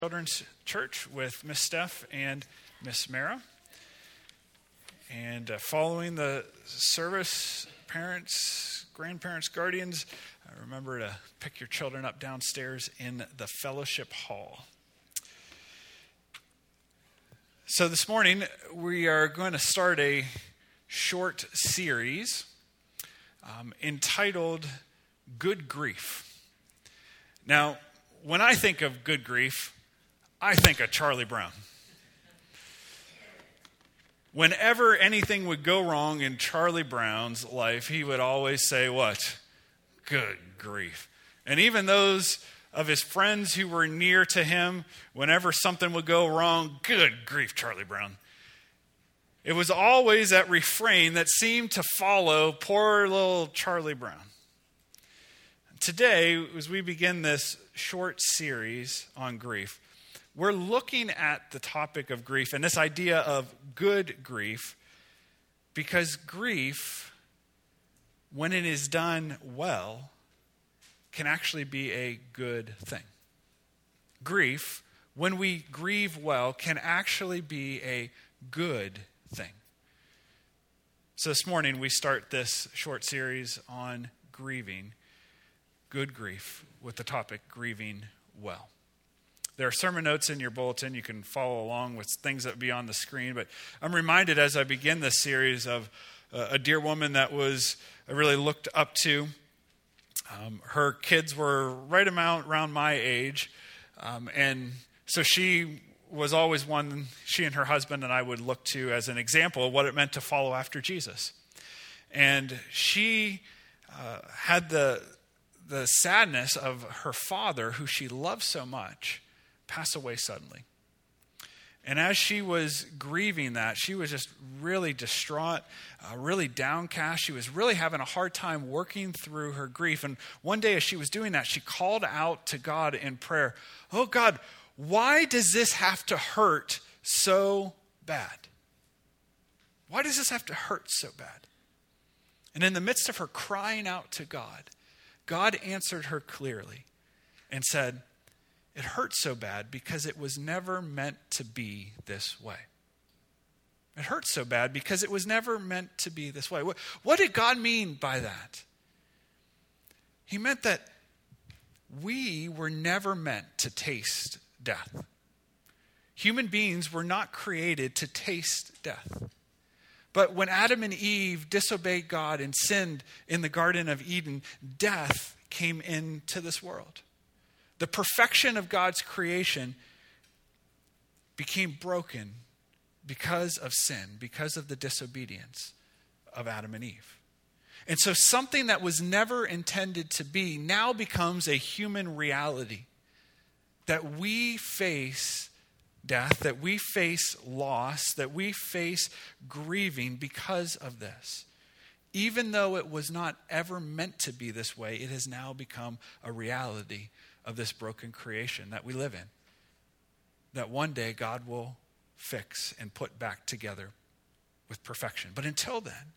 Children's Church with Miss Steph and Miss Mara. And following the service, parents, grandparents, guardians, remember to pick your children up downstairs in the fellowship hall. So this morning, we are going to start a short series entitled Good Grief. Now, when I think of good grief, I think of Charlie Brown. Whenever anything would go wrong in Charlie Brown's life, he would always say what? Good grief. And even those of his friends who were near to him, whenever something would go wrong, good grief, Charlie Brown. It was always that refrain that seemed to follow poor little Charlie Brown. Today, as we begin this short series on grief, we're looking at the topic of grief and this idea of good grief, because grief, when it is done well, can actually be a good thing. Grief, when we grieve well, can actually be a good thing. So this morning we start this short series on grieving, good grief, with the topic grieving well. There are sermon notes in your bulletin. You can follow along with things that will be on the screen. But I'm reminded as I begin this series of a dear woman that I really looked up to. Her kids were right around my age. And so she was always one, she and her husband and I would look to as an example of what it meant to follow after Jesus. And she had the sadness of her father, who she loved so much, pass away suddenly. And as she was grieving that, she was just really distraught, really downcast. She was really having a hard time working through her grief. And one day as she was doing that, she called out to God in prayer, "Oh God, why does this have to hurt so bad? Why does this have to hurt so bad?" And in the midst of her crying out to God, God answered her clearly and said, "It hurts so bad because it was never meant to be this way." It hurts so bad because it was never meant to be this way. What did God mean by that? He meant that we were never meant to taste death. Human beings were not created to taste death. But when Adam and Eve disobeyed God and sinned in the Garden of Eden, death came into this world. The perfection of God's creation became broken because of sin, because of the disobedience of Adam and Eve. And so something that was never intended to be now becomes a human reality. That we face death, that we face loss, that we face grieving because of this. Even though it was not ever meant to be this way, it has now become a reality of this broken creation that we live in, that one day God will fix and put back together with perfection. But until then,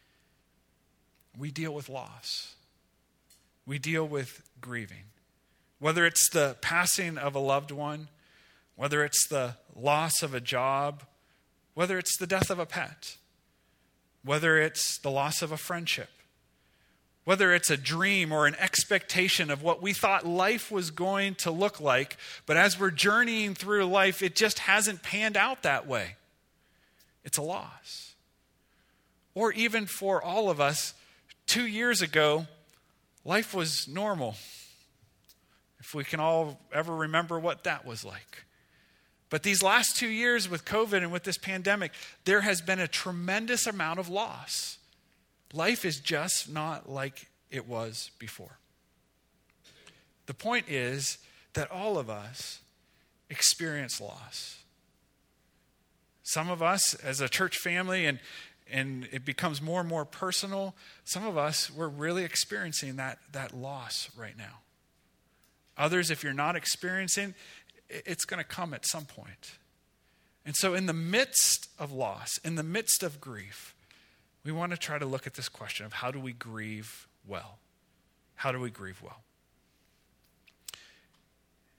we deal with loss. We deal with grieving. Whether it's the passing of a loved one, whether it's the loss of a job, whether it's the death of a pet, whether it's the loss of a friendship, whether it's a dream or an expectation of what we thought life was going to look like, but as we're journeying through life, it just hasn't panned out that way. It's a loss. Or even for all of us, 2 years ago, life was normal. If we can all ever remember what that was like. But these last 2 years with COVID and with this pandemic, there has been a tremendous amount of loss. Life is just not like it was before. The point is that all of us experience loss. Some of us as a church family, and it becomes more and more personal, some of us, we're really experiencing that loss right now. Others, if you're not experiencing, it's going to come at some point. And so in the midst of loss, in the midst of grief, we want to try to look at this question of how do we grieve well? How do we grieve well?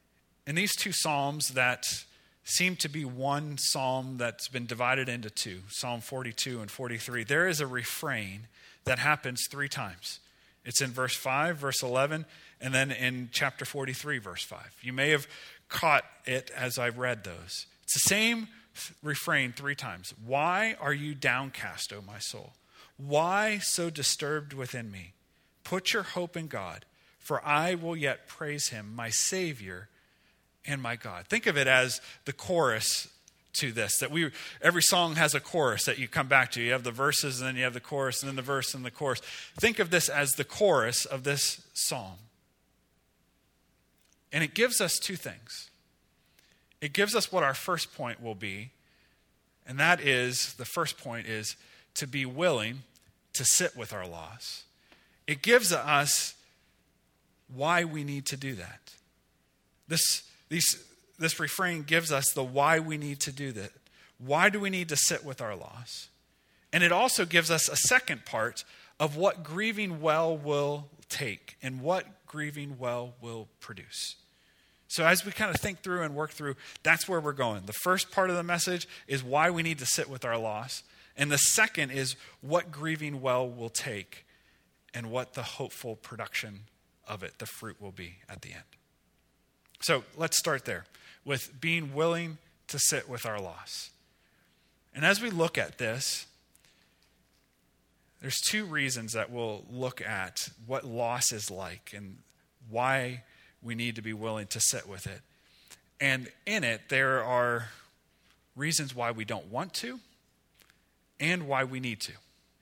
In these two psalms that seem to be one psalm that's been divided into two, Psalm 42 and 43, there is a refrain that happens 3 times. It's in verse 5, verse 11, and then in chapter 43, verse 5. You may have caught it as I've read those. It's the same refrain 3 times. Why are you downcast, O my soul? Why so disturbed within me? Put your hope in God, for I will yet praise him, my Savior and my God. Think of it as the chorus to this, that every song has a chorus that you come back to. You have the verses, and then you have the chorus, and then the verse and the chorus. Think of this as the chorus of this psalm. And it gives us 2 things. It gives us what our first point will be, and that is, the first point is to be willing to sit with our loss. It gives us why we need to do that. This refrain gives us the why we need to do that. Why do we need to sit with our loss? And it also gives us a second part of what grieving well will take and what grieving well will produce. So as we kind of think through and work through, that's where we're going. The first part of the message is why we need to sit with our loss. And the second is what grieving well will take and what the hopeful production of it, the fruit, will be at the end. So let's start there with being willing to sit with our loss. And as we look at this, there's 2 reasons that we'll look at what loss is like and why we need to be willing to sit with it. And in it, there are reasons why we don't want to and why we need to.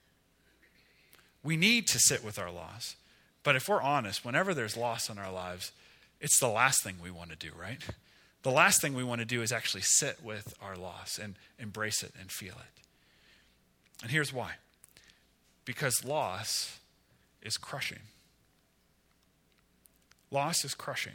We need to sit with our loss. But if we're honest, whenever there's loss in our lives, it's the last thing we want to do, right? The last thing we want to do is actually sit with our loss and embrace it and feel it. And here's why. Because loss is crushing. Loss is crushing.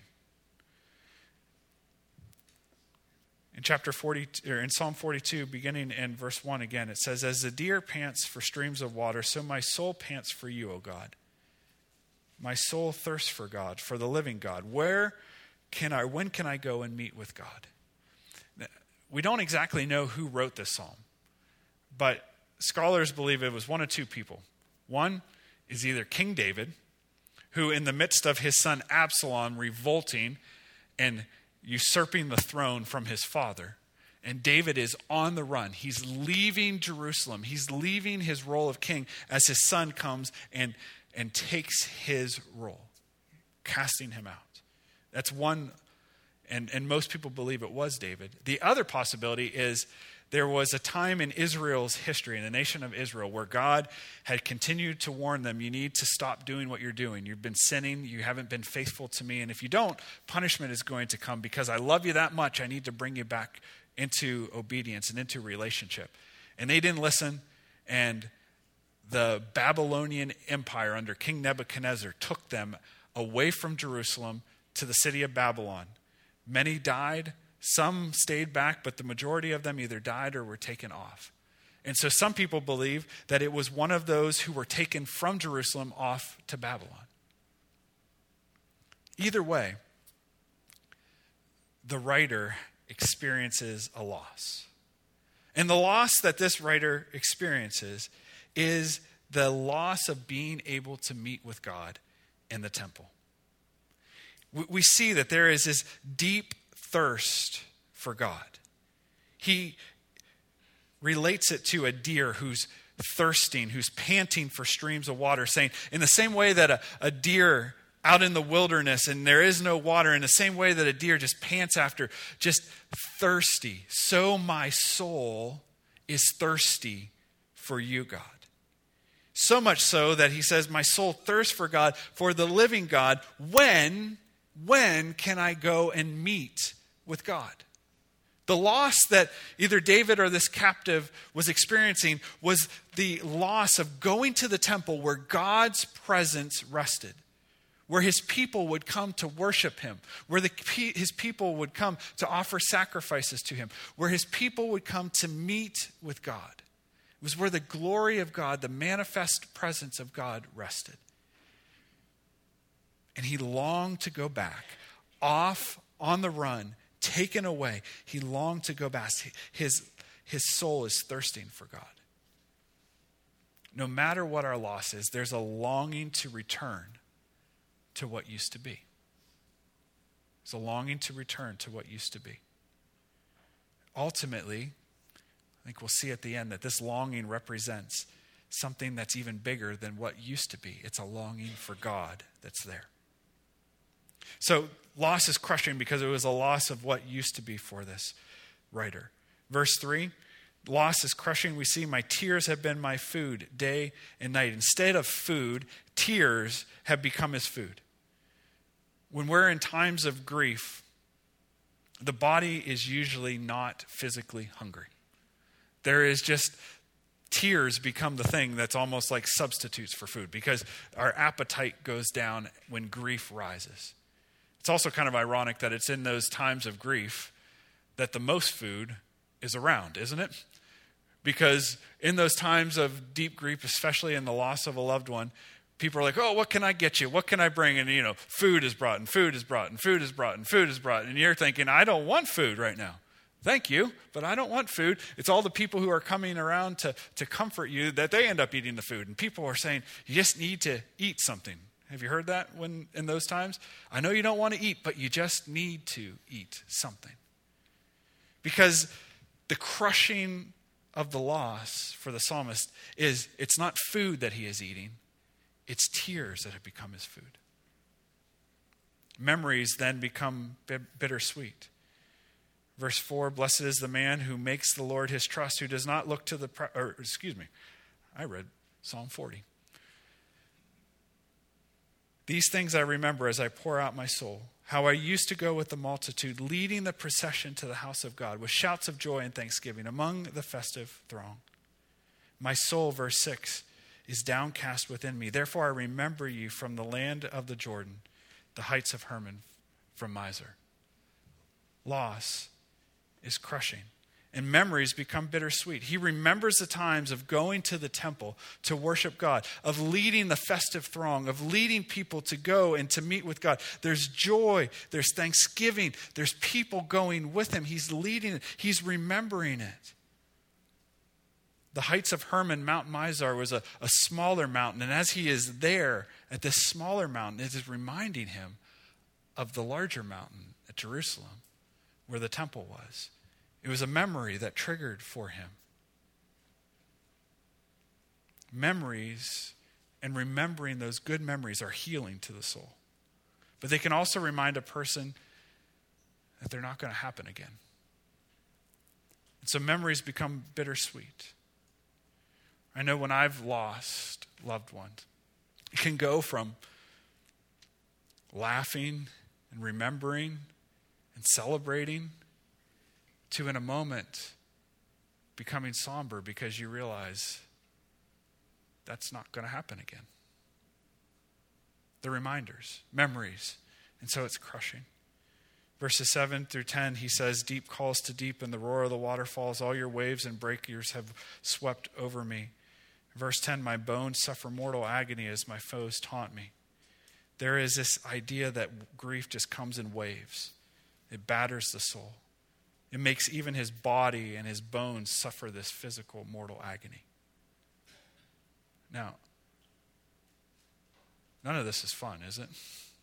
In chapter 40, or in Psalm 42, beginning in verse 1 again, it says, "As the deer pants for streams of water, so my soul pants for you, O God. My soul thirsts for God, for the living God. When can I go and meet with God?" We don't exactly know who wrote this psalm, but scholars believe it was one of 2 people. One is either King David, who in the midst of his son Absalom revolting and usurping the throne from his father, and David is on the run. He's leaving Jerusalem. He's leaving his role of king as his son comes and takes his role, casting him out. That's one, and most people believe it was David. The other possibility is there was a time in Israel's history, in the nation of Israel, where God had continued to warn them, you need to stop doing what you're doing. You've been sinning. You haven't been faithful to me. And if you don't, punishment is going to come. Because I love you that much, I need to bring you back into obedience and into relationship. And they didn't listen. And the Babylonian Empire under King Nebuchadnezzar took them away from Jerusalem to the city of Babylon. Many died. Some stayed back, but the majority of them either died or were taken off. And so some people believe that it was one of those who were taken from Jerusalem off to Babylon. Either way, the writer experiences a loss. And the loss that this writer experiences is the loss of being able to meet with God in the temple. We see that there is this deep thirst for God. He relates it to a deer who's thirsting, who's panting for streams of water, saying, in the same way that a deer out in the wilderness and there is no water, in the same way that a deer just pants after, just thirsty, so my soul is thirsty for you, God. So much so that he says, my soul thirsts for God, for the living God. When can I go and meet with God? The loss that either David or this captive was experiencing was the loss of going to the temple where God's presence rested, where his people would come to worship him, where his people would come to offer sacrifices to him, where his people would come to meet with God. It was where the glory of God, the manifest presence of God, rested. And he longed to go back off on the run, taken away. He longed to go back. His soul is thirsting for God. No matter what our loss is, there's a longing to return to what used to be. There's a longing to return to what used to be. Ultimately, I think we'll see at the end that this longing represents something that's even bigger than what used to be. It's a longing for God that's there. So loss is crushing because it was a loss of what used to be for this writer. Verse 3, loss is crushing. We see, my tears have been my food day and night. Instead of food, tears have become his food. When we're in times of grief, the body is usually not physically hungry. There is just, tears become the thing that's almost like substitutes for food because our appetite goes down when grief rises. It's also kind of ironic that it's in those times of grief that the most food is around, isn't it? Because in those times of deep grief, especially in the loss of a loved one, people are like, oh, what can I get you? What can I bring? And, food is brought and food is brought and food is brought and food is brought. And you're thinking, I don't want food right now. Thank you, but I don't want food. It's all the people who are coming around to comfort you that they end up eating the food. And people are saying, you just need to eat something. Have you heard that in those times? I know you don't want to eat, but you just need to eat something. Because the crushing of the loss for the psalmist is, it's not food that he is eating, it's tears that have become his food. Memories then become bittersweet. Verse 4, blessed is the man who makes the Lord his trust, who does not look to I read Psalm 40. These things I remember as I pour out my soul, how I used to go with the multitude, leading the procession to the house of God with shouts of joy and thanksgiving among the festive throng. My soul, verse 6, is downcast within me. Therefore I remember you from the land of the Jordan, the heights of Hermon from Mizar. Loss is crushing, and memories become bittersweet. He remembers the times of going to the temple to worship God, of leading the festive throng, of leading people to go and to meet with God. There's joy, there's thanksgiving, there's people going with him. He's leading it, he's remembering it. The heights of Hermon, Mount Mizar, was a smaller mountain, and as he is there at this smaller mountain, it is reminding him of the larger mountain at Jerusalem, where the temple was. It was a memory that triggered for him. Memories and remembering those good memories are healing to the soul. But they can also remind a person that they're not going to happen again. And so memories become bittersweet. I know when I've lost loved ones, it can go from laughing and remembering and celebrating to, in a moment, becoming somber because you realize that's not going to happen again. The reminders, memories, and so it's crushing. Verses 7 through 10, he says, deep calls to deep and the roar of the waterfalls. All your waves and breakers have swept over me. Verse 10, my bones suffer mortal agony as my foes taunt me. There is this idea that grief just comes in waves. It batters the soul. It makes even his body and his bones suffer this physical mortal agony. Now, none of this is fun, is it?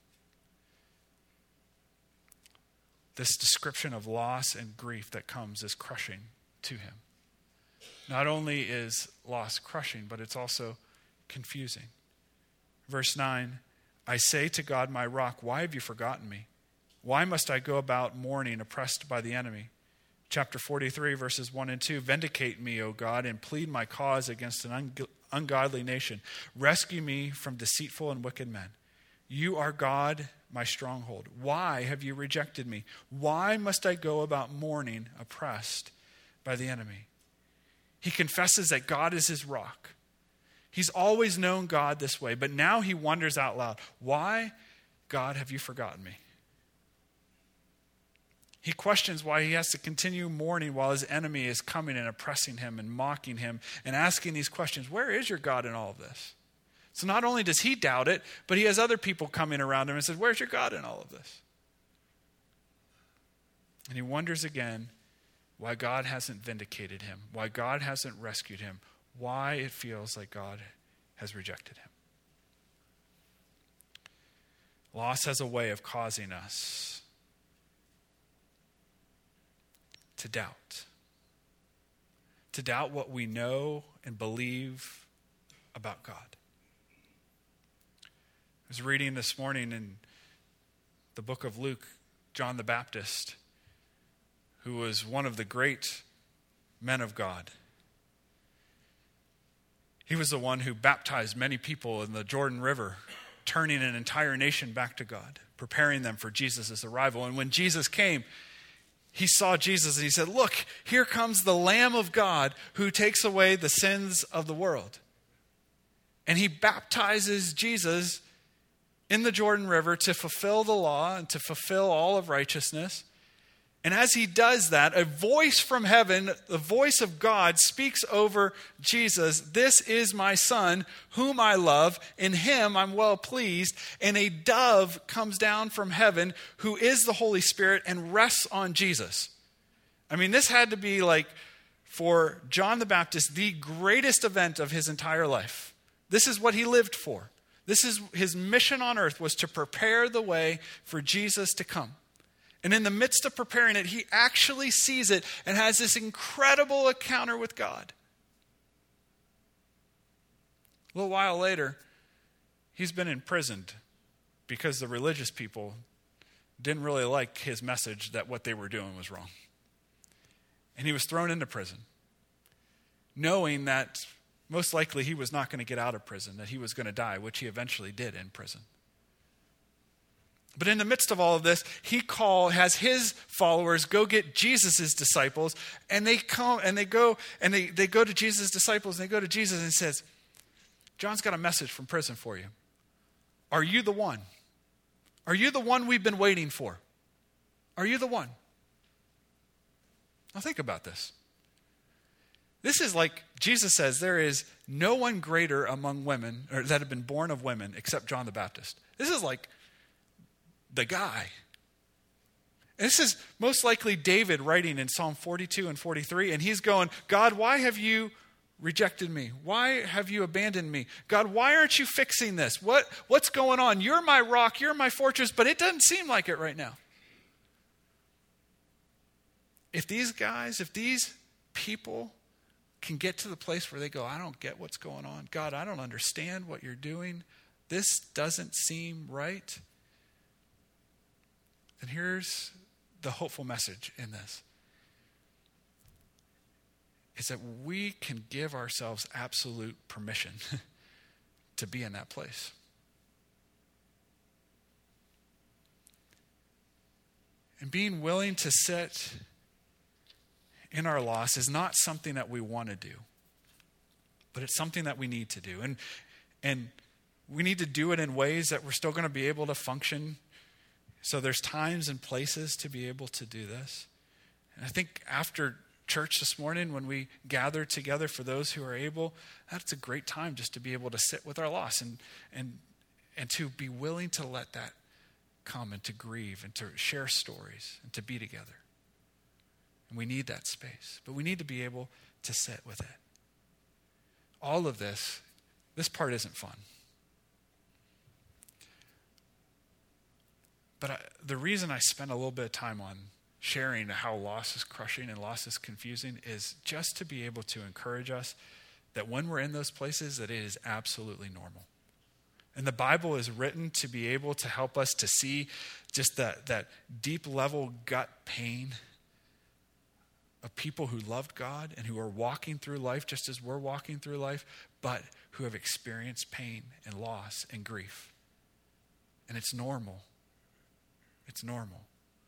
This description of loss and grief that comes is crushing to him. Not only is loss crushing, but it's also confusing. Verse 9, I say to God, my rock, why have you forgotten me? Why must I go about mourning, oppressed by the enemy? Chapter 43, verses 1 and 2, vindicate me, O God, and plead my cause against an ungodly nation. Rescue me from deceitful and wicked men. You are God, my stronghold. Why have you rejected me? Why must I go about mourning, oppressed by the enemy? He confesses that God is his rock. He's always known God this way, but now he wonders out loud, why, God, have you forgotten me? He questions why he has to continue mourning while his enemy is coming and oppressing him and mocking him and asking these questions. Where is your God in all of this? So not only does he doubt it, but he has other people coming around him and says, where's your God in all of this? And he wonders again why God hasn't vindicated him, why God hasn't rescued him, why it feels like God has rejected him. Loss has a way of causing us to doubt what we know and believe about God. I was reading this morning in the book of Luke, John the Baptist, who was one of the great men of God. He was the one who baptized many people in the Jordan River, turning an entire nation back to God, preparing them for Jesus' arrival. And when Jesus came, he saw Jesus and he said, "Look, here comes the Lamb of God who takes away the sins of the world." And he baptizes Jesus in the Jordan River to fulfill the law and to fulfill all of righteousness. And as he does that, a voice from heaven, the voice of God, speaks over Jesus. "This is my son, whom I love. In him I'm well pleased." And a dove comes down from heaven, who is the Holy Spirit, and rests on Jesus. I mean, this had to be like, for John the Baptist, the greatest event of his entire life. This is what he lived for. This is his mission on earth, was to prepare the way for Jesus to come. And in the midst of preparing it, he actually sees it and has this incredible encounter with God. A little while later, he's been imprisoned because the religious people didn't really like his message that what they were doing was wrong. And he was thrown into prison, knowing that most likely he was not going to get out of prison, that he was going to die, which he eventually did in prison. But in the midst of all of this, he has his followers go get Jesus' disciples, and they come and they go to Jesus' disciples, and they go to Jesus and he says, "John's got a message from prison for you. Are you the one? Are you the one we've been waiting for? Are you the one?" Now think about this. This is like Jesus says, there is no one greater among women, or that have been born of women, except John the Baptist. This is like the guy. And this is most likely David writing in Psalm 42 and 43, and he's going, "God, why have you rejected me? Why have you abandoned me? God, why aren't you fixing this? What's going on? You're my rock, you're my fortress, but it doesn't seem like it right now." If these people can get to the place where they go, "I don't get what's going on. God, I don't understand what you're doing. This doesn't seem right," then here's the hopeful message in this. Is that we can give ourselves absolute permission to be in that place. And being willing to sit in our loss is not something that we want to do, but it's something that we need to do. And we need to do it in ways that we're still going to be able to function. So there's times and places to be able to do this. And I think after church this morning, when we gather together for those who are able, that's a great time just to be able to sit with our loss and to be willing to let that come and to grieve and to share stories and to be together. And we need that space, but we need to be able to sit with it. All of this part isn't fun. But the reason I spend a little bit of time on sharing how loss is crushing and loss is confusing is just to be able to encourage us that when we're in those places, that it is absolutely normal. And the Bible is written to be able to help us to see just that deep level gut pain of people who loved God and who are walking through life just as we're walking through life, but who have experienced pain and loss and grief. And it's normal. It's normal.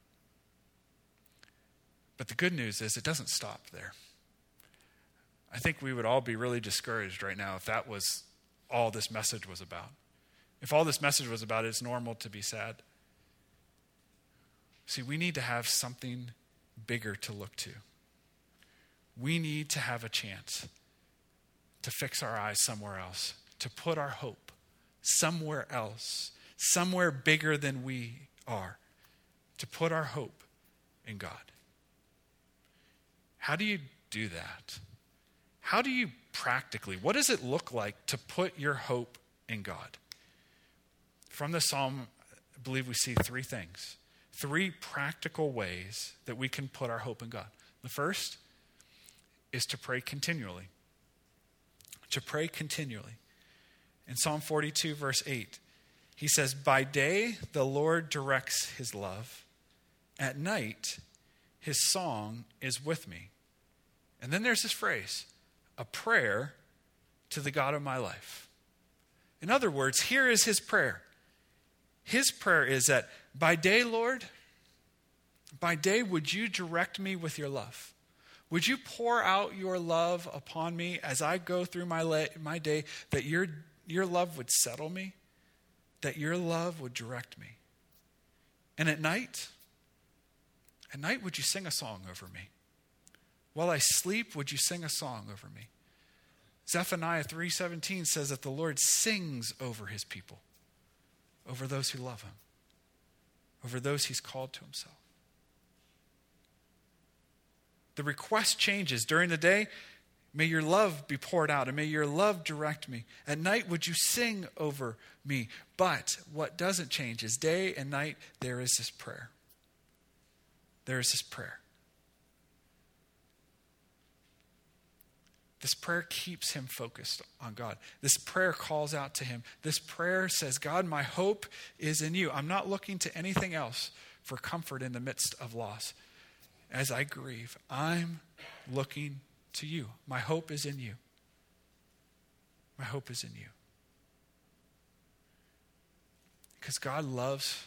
But the good news is it doesn't stop there. I think we would all be really discouraged right now if that was all this message was about. If all this message was about it's normal to be sad. See, we need to have something bigger to look to. We need to have a chance to fix our eyes somewhere else, to put our hope somewhere else, somewhere bigger than we are, to put our hope in God. How do you do that? How do you practically, what does it look like to put your hope in God? From the psalm, I believe we see three things, three practical ways that we can put our hope in God. The first is to pray continually. To pray continually. In Psalm 42, verse 8, he says, "By day the Lord directs his love. At night his song is with me." And then there's this phrase, a prayer to the God of my life. In other words, here is his prayer. His prayer is that by day, Lord, by day would you direct me with your love? Would you pour out your love upon me as I go through my day, that your love would settle me, that your love would direct me? And at night would you sing a song over me? While I sleep, would you sing a song over me? Zephaniah 3:17 says that the Lord sings over his people, over those who love him, over those he's called to himself. The request changes. During the day, may your love be poured out and may your love direct me. At night, would you sing over me? But what doesn't change is day and night, there is this prayer. There is this prayer. This prayer keeps him focused on God. This prayer calls out to him. This prayer says, God, my hope is in you. I'm not looking to anything else for comfort in the midst of loss. As I grieve, I'm looking to you. My hope is in you. My hope is in you. Because God loves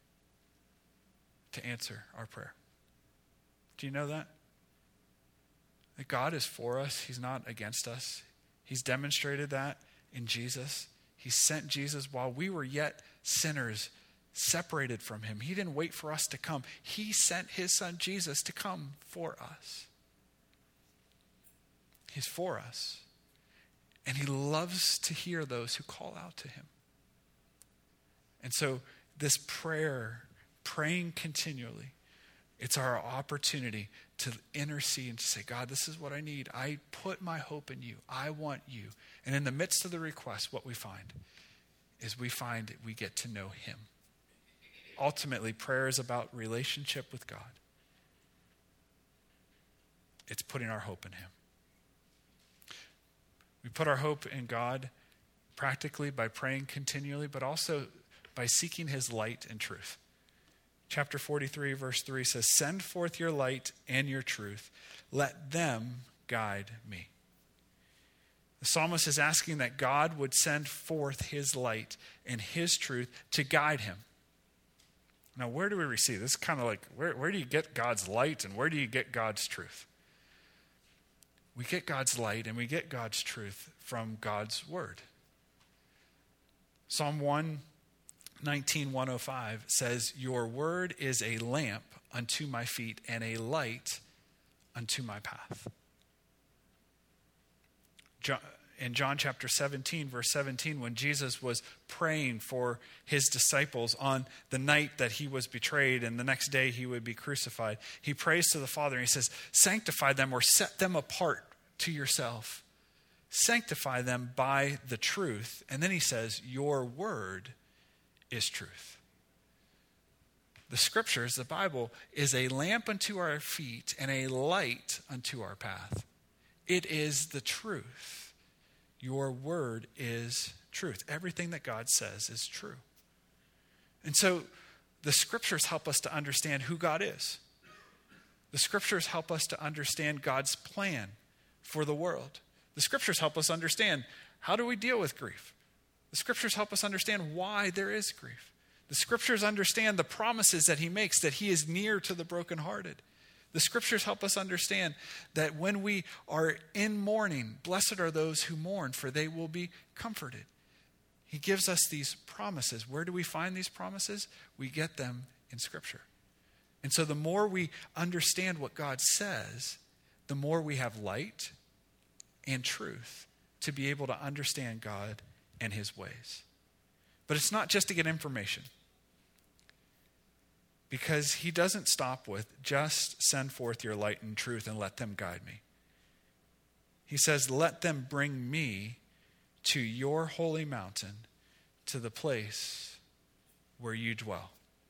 to answer our prayer. Do you know that? That God is for us. He's not against us. He's demonstrated that in Jesus. He sent Jesus while we were yet sinners, separated from him. He didn't wait for us to come. He sent his son Jesus to come for us. He's for us. And he loves to hear those who call out to him. And so this prayer, praying continually, it's our opportunity to intercede and to say, God, this is what I need. I put my hope in you. I want you. And in the midst of the request, what we find is we get to know him. Ultimately, prayer is about relationship with God. It's putting our hope in him. We put our hope in God practically by praying continually, but also by seeking his light and truth. Chapter 43, verse 3 says, "Send forth your light and your truth. Let them guide me." The psalmist is asking that God would send forth his light and his truth to guide him. Now, where do we receive this? Is kind of like, where do you get God's light and where do you get God's truth? We get God's light and we get God's truth from God's word. Psalm 119, 105 says, "Your word is a lamp unto my feet and a light unto my path." In John chapter 17, verse 17, when Jesus was praying for his disciples on the night that he was betrayed and the next day he would be crucified, he prays to the Father and he says, "Sanctify them or set them apart to yourself. Sanctify them by the truth." And then he says, "Your word is truth." The scriptures, the Bible, is a lamp unto our feet and a light unto our path. It is the truth. Your word is truth. Everything that God says is true. And so the scriptures help us to understand who God is. The scriptures help us to understand God's plan for the world. The scriptures help us understand, how do we deal with grief? The scriptures help us understand why there is grief. The scriptures understand the promises that he makes, that he is near to the brokenhearted. The scriptures help us understand that when we are in mourning, blessed are those who mourn, for they will be comforted. He gives us these promises. Where do we find these promises? We get them in scripture. And so the more we understand what God says, the more we have light and truth to be able to understand God and his ways. But it's not just to get information. because he doesn't stop with just send forth your light and truth and let them guide me. He says, let them bring me to your holy mountain, to the place where you dwell.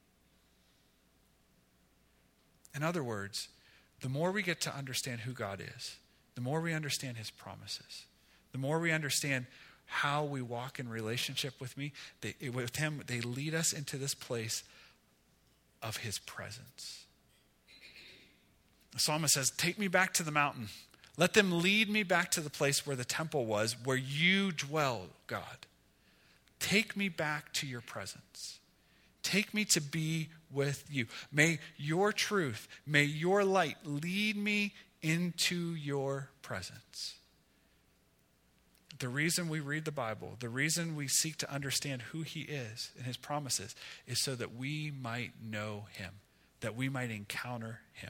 In other words, the more we get to understand who God is, the more we understand his promises, the more we understand how we walk in relationship with him, they lead us into this place of his presence. The psalmist says, take me back to the mountain. Let them lead me back to the place where the temple was, where you dwell, God. Take me back to your presence. Take me to be with you. May your truth, may your light lead me into your presence. The reason we read the Bible, the reason we seek to understand who he is and his promises is so that we might know him, that we might encounter him.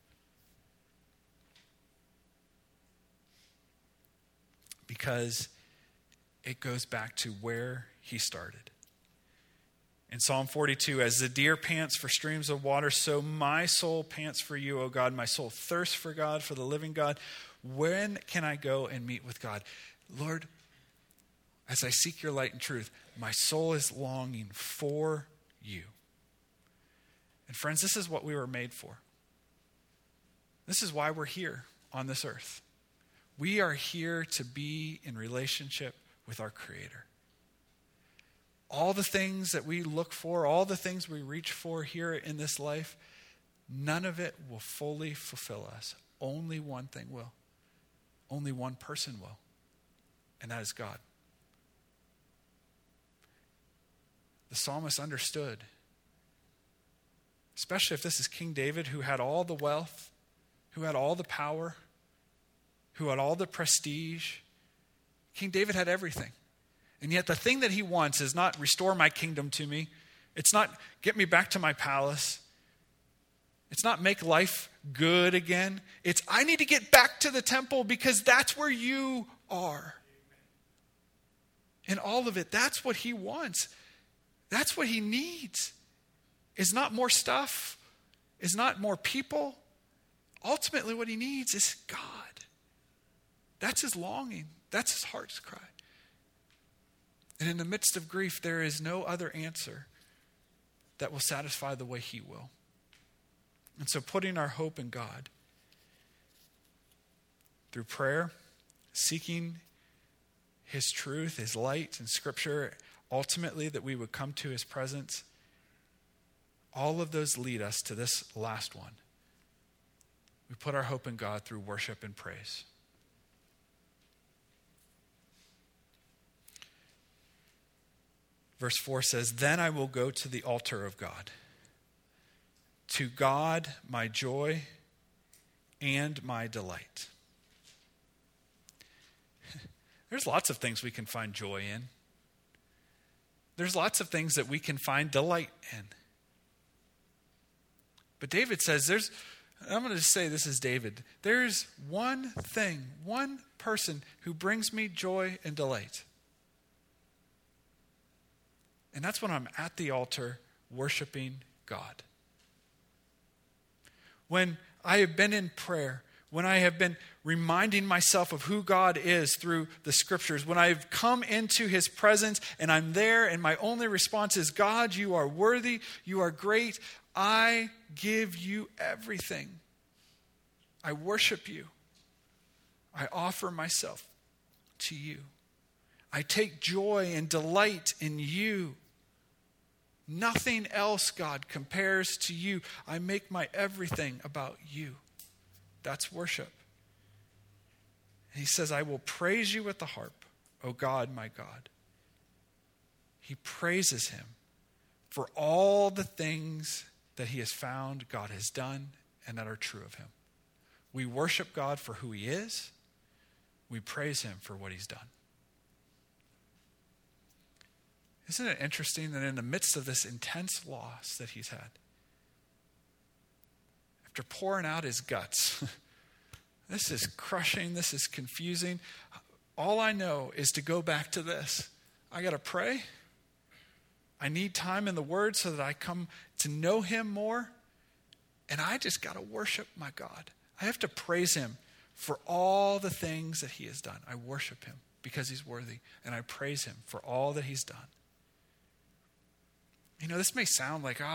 Because it goes back to where he started. In Psalm 42, as the deer pants for streams of water, so my soul pants for you, O God. My soul thirsts for God, for the living God. When can I go and meet with God? Lord, as I seek your light and truth, my soul is longing for you. And friends, this is what we were made for. This is why we're here on this earth. We are here to be in relationship with our Creator. All the things that we look for, all the things we reach for here in this life, none of it will fully fulfill us. Only one thing will. Only one person will. And that is God. The psalmist understood, especially if this is King David, who had all the wealth, who had all the power, who had all the prestige. King David had everything. And yet the thing that he wants is not restore my kingdom to me. It's not get me back to my palace. It's not make life good again. It's I need to get back to the temple because that's where you are. In all of it, that's what he wants. That's what he needs. Is not more stuff. Is not more people. Ultimately what he needs is God. That's his longing. That's his heart's cry. And in the midst of grief, there is no other answer that will satisfy the way he will. And so putting our hope in God through prayer, seeking his truth, his light and scripture, ultimately that we would come to his presence, all of those lead us to this last one. We put our hope in God through worship and praise. Verse 4 says, then I will go to the altar of God. To God, my joy and my delight. There's lots of things we can find joy in. There's lots of things that we can find delight in. But David says I'm going to just say this is David. There's one thing, one person who brings me joy and delight. And that's when I'm at the altar worshiping God. When I have been in prayer, when I have been reminding myself of who God is through the scriptures, when I've come into his presence and I'm there and my only response is, God, you are worthy, you are great, I give you everything. I worship you. I offer myself to you. I take joy and delight in you. Nothing else, God, compares to you. I make my everything about you. That's worship. And he says, I will praise you with the harp, O God, my God. He praises him for all the things that he has found God has done and that are true of him. We worship God for who he is. We praise him for what he's done. Isn't it interesting that in the midst of this intense loss that he's had, after pouring out his guts, this is crushing, this is confusing, all I know is to go back to this. I got to pray. I need time in the Word so that I come to know him more. And I just got to worship my God. I have to praise him for all the things that he has done. I worship him because he's worthy. And I praise him for all that he's done. You know, this may sound like,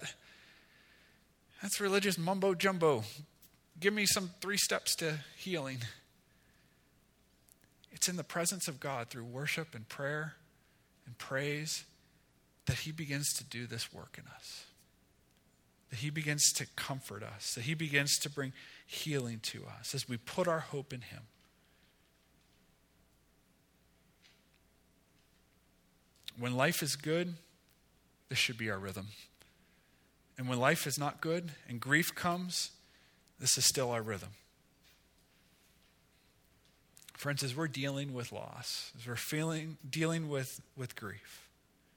that's religious mumbo jumbo. Give me some 3 steps to healing. It's in the presence of God through worship and prayer and praise that he begins to do this work in us. That he begins to comfort us. That he begins to bring healing to us as we put our hope in him. When life is good, this should be our rhythm. And when life is not good and grief comes, this is still our rhythm. Friends, as we're dealing with loss, as we're dealing with grief,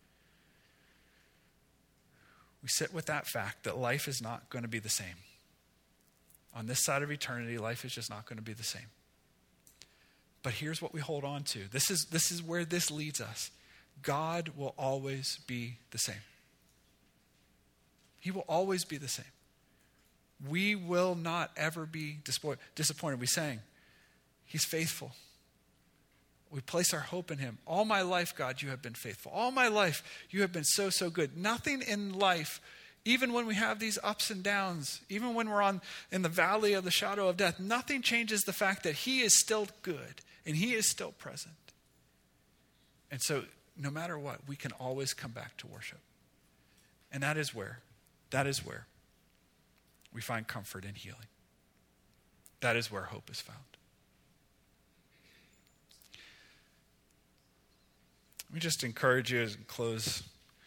we sit with that fact that life is not going to be the same. On this side of eternity, life is just not going to be the same. But here's what we hold on to. This is where this leads us. God will always be the same. He will always be the same. We will not ever be disappointed. We sang, he's faithful. We place our hope in him. All my life, God, you have been faithful. All my life, you have been so, so good. Nothing in life, even when we have these ups and downs, even when we're in the valley of the shadow of death, nothing changes the fact that he is still good and he is still present. And so no matter what, we can always come back to worship. And that is where we find comfort and healing. That is where hope is found. Let me just encourage you as we close.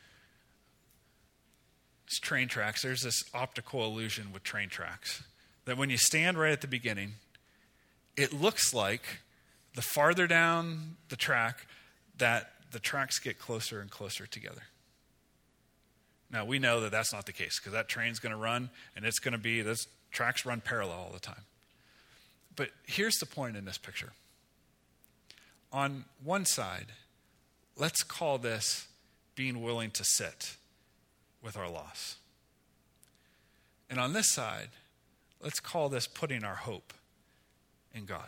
It's train tracks. There's this optical illusion with train tracks that when you stand right at the beginning, it looks like the farther down the track that the tracks get closer and closer together. Now, we know that that's not the case because that train's going to run and those tracks run parallel all the time. But here's the point in this picture. On one side, let's call this being willing to sit with our loss. And on this side, let's call this putting our hope in God.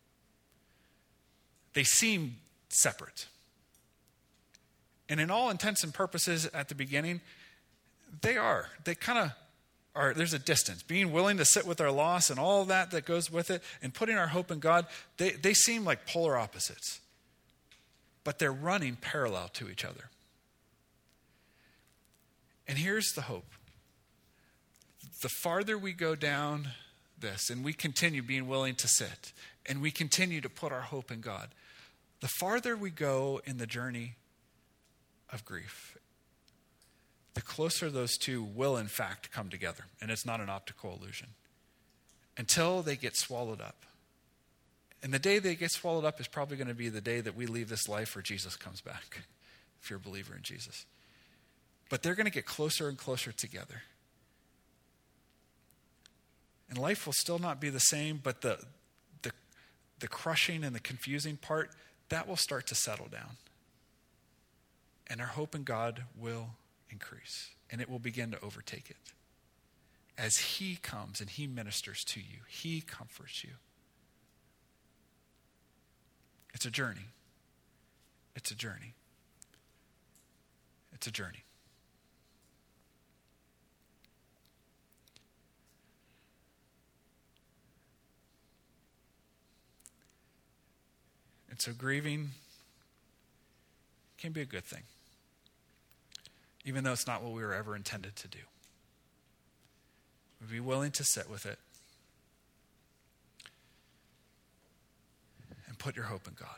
They seem separate. And in all intents and purposes at the beginning, they kind of are. There's a distance. Being willing to sit with our loss and all that goes with it and putting our hope in God, they seem like polar opposites. But they're running parallel to each other. And here's the hope. The farther we go down this and we continue being willing to sit and we continue to put our hope in God, the farther we go in the journey of grief, the closer those two will in fact come together. And it's not an optical illusion. Until they get swallowed up. And the day they get swallowed up is probably going to be the day that we leave this life or Jesus comes back, if you're a believer in Jesus. But they're going to get closer and closer together. And life will still not be the same, but the crushing and the confusing part, that will start to settle down. And our hope in God will increase, and it will begin to overtake it. As he comes and he ministers to you, he comforts you. It's a journey. It's a journey. It's a journey. And so grieving can be a good thing, even though it's not what we were ever intended to do. We'd be willing to sit with it and put your hope in God.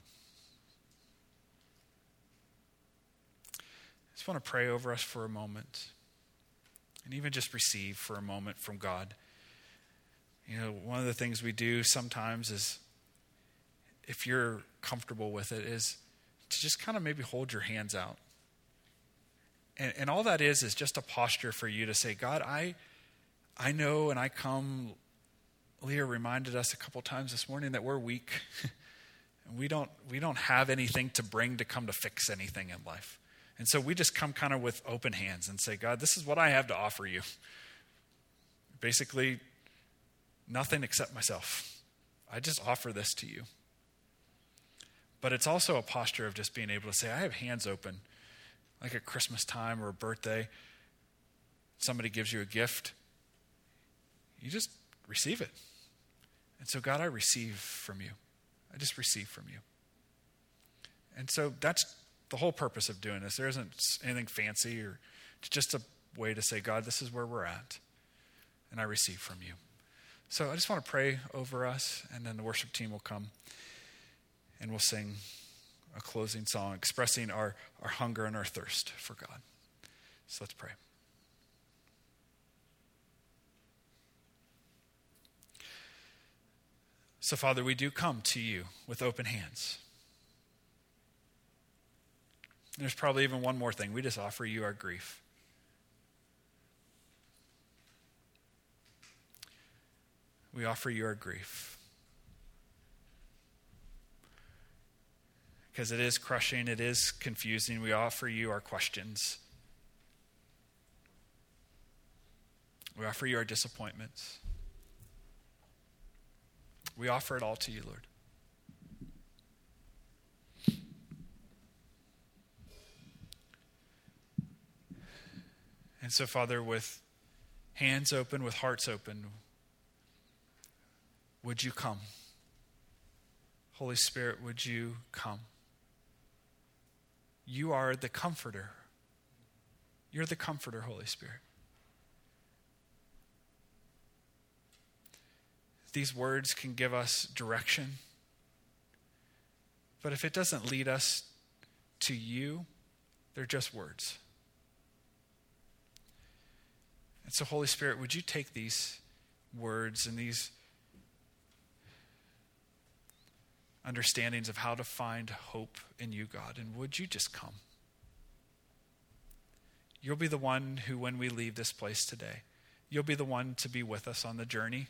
I just want to pray over us for a moment and even just receive for a moment from God. You know, one of the things we do sometimes is, if you're comfortable with it, is to just kind of maybe hold your hands out. And all that is just a posture for you to say, God, I know and I come. Leah reminded us a couple times this morning that we're weak. And we don't have anything to bring to come to fix anything in life. And so we just come kind of with open hands and say, God, this is what I have to offer you. Basically, nothing except myself. I just offer this to you. But it's also a posture of just being able to say, I have hands open. Like at Christmas time or a birthday, somebody gives you a gift. You just receive it. And so, God, I receive from you. I just receive from you. And so that's the whole purpose of doing this. There isn't anything fancy, or it's just a way to say, God, this is where we're at. And I receive from you. So I just want to pray over us, and then the worship team will come and we'll sing a closing song expressing our hunger and our thirst for God. So let's pray. So, Father, we do come to you with open hands. There's probably even one more thing. We just offer you our grief. We offer you our grief. Because it is crushing, it is confusing. We offer you our questions. We offer you our disappointments. We offer it all to you, Lord. And so, Father, with hands open, with hearts open, would you come? Holy Spirit, would you come? You are the comforter. You're the comforter, Holy Spirit. These words can give us direction. But if it doesn't lead us to you, they're just words. And so, Holy Spirit, would you take these words and these understandings of how to find hope in you, God, and would you just come? You'll be the one who, when we leave this place today, you'll be the one to be with us on the journey.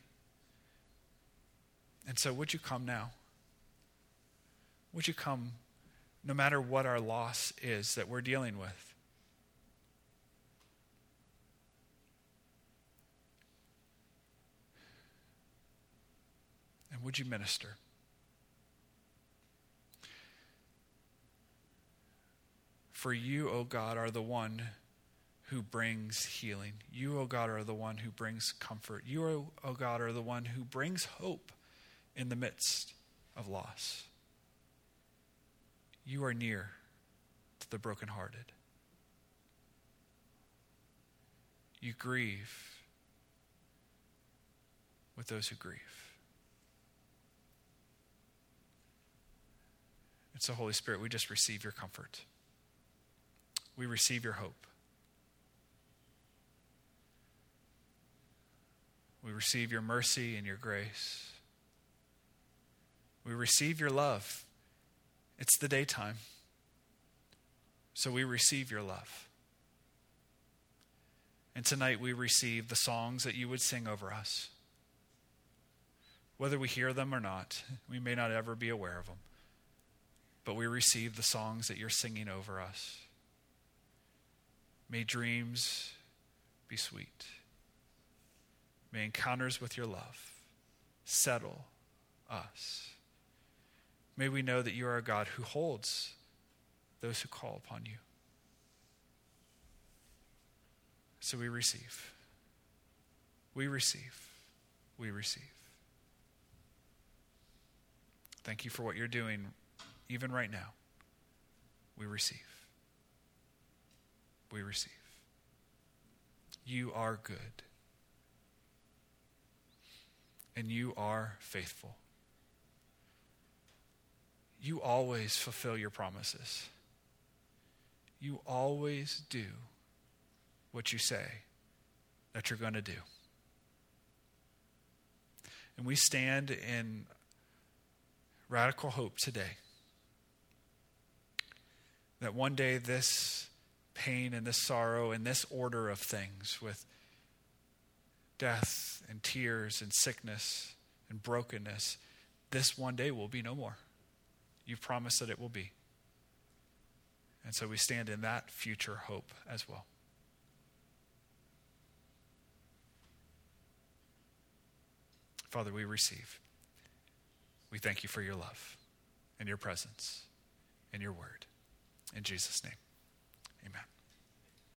And so would you come now? Would you come no matter what our loss is that we're dealing with? And would you minister? For you, O God, are the one who brings healing. You, O God, are the one who brings comfort. You, O God, are the one who brings hope in the midst of loss. You are near to the brokenhearted. You grieve with those who grieve. And so, Holy Spirit, we just receive your comfort. We receive your hope. We receive your mercy and your grace. We receive your love. It's the daytime, so we receive your love. And tonight we receive the songs that you would sing over us. Whether we hear them or not, we may not ever be aware of them, but we receive the songs that you're singing over us. May dreams be sweet. May encounters with your love settle us. May we know that you are a God who holds those who call upon you. So we receive. We receive. We receive. Thank you for what you're doing even right now. We receive. We receive. You are good. And you are faithful. You always fulfill your promises. You always do what you say that you're going to do. And we stand in radical hope today that one day this pain and this sorrow and this order of things with death and tears and sickness and brokenness, this one day will be no more. You've promised that it will be. And so we stand in that future hope as well. Father, we receive. We thank you for your love and your presence and your word. In Jesus' name, amen.